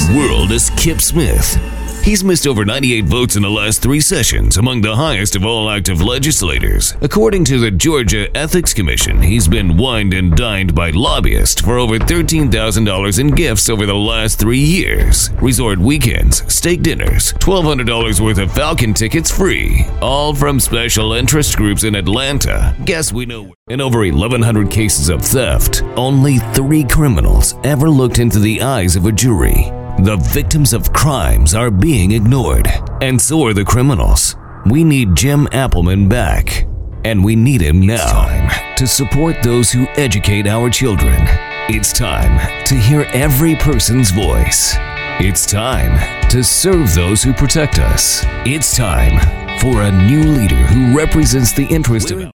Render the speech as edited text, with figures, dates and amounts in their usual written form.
the world is Kip Smith. He's missed over 98 votes in the last 3 sessions, among the highest of all active legislators. According to the Georgia Ethics Commission, he's been wined and dined by lobbyists for over $13,000 in gifts over the last 3 years. Resort weekends, steak dinners, $1,200 worth of Falcon tickets free, all from special interest groups in Atlanta. Guess we know. In over 1,100 cases of theft, only 3 criminals ever looked into the eyes of a jury. The victims of crimes are being ignored, and so are the criminals. We need Jim Appelman back, and we need him now. It's time to support those who educate our children. It's time to hear every person's voice. It's time to serve those who protect us. It's time for a new leader who represents the interest of